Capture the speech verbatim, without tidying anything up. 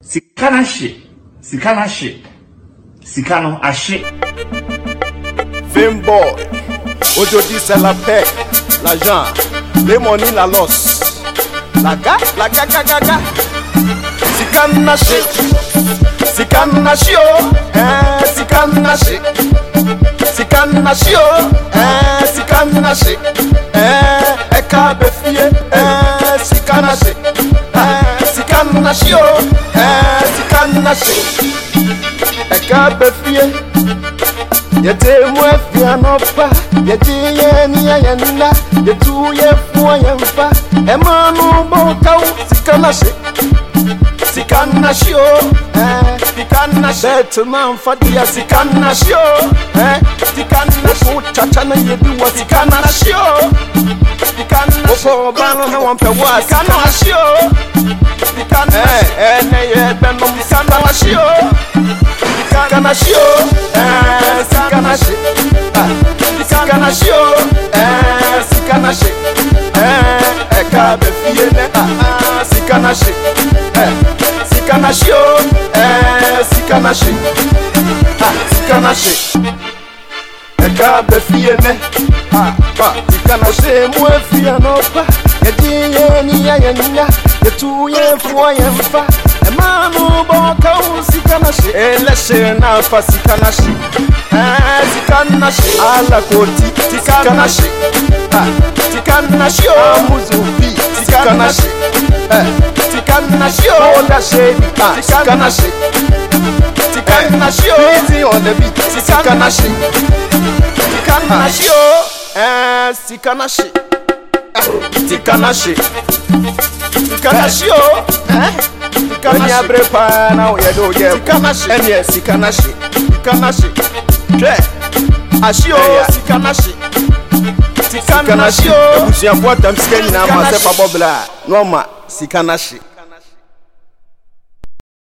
Sikana she. Sikana she. Sikano ashe. Fame boy. Aujourd'hui c'est la paix. L'argent. Les monnaies la loss. La ga, la ga ga ga ga. Sikana she. Sikana she oh. Eh, sikana she. Sikana she oh. Eh, sikana she. Eh, eka befie. Eh, sikana she. Eh, sikana she oh. Eh, sikana she. Eka befie. Yete mwefia nopa. Yete yeni ya yena. Yetu yefua yemfa. Emanu boka u sikana she. Sikana she oh. Eh, sikana she. Betman fadia sikana she oh. Eh, sikana she. Chachana yeduwa sikana she oh. Sikana she. Oko bano na wampe wa sikana she oh. Sikana she. Eh, eh, ne ye beno sikana she oh. Sikana she oh. Eh, sikana she. Sikana she oh. Eh, sikana she. Eh, eka befie ne. Ah, sikana she. Eh, sikana she oh. Eh, sikana she. Ah, sikana she. Eka befie ne. Ah, ah, sikana she mwefie nopa. Yedi yeni ya yenya. Yetu yefuwa yemfa. Emanu boka u sikana she. Ele she na fa sikana she. Eh, sikana she. Ala koti sikana she. Ah, sikana she oh. Muzubi sikana she. Eh, sikana she oh. Oda she. Ah, sikana she. Sikana she oh. Easy on the beat. Sikana she. Sikana she oh. Eh, sikana she. Sikana she. Sikana she oh. Eh, sikana she. Abre pa na o yedo ye. Sikana she. Eni sikana she. Sikana she. Tre. Ashi oh. Sikana she. Sikana she oh. Ebusia po tam sikani na ma se pa bobla. No ma sikana she.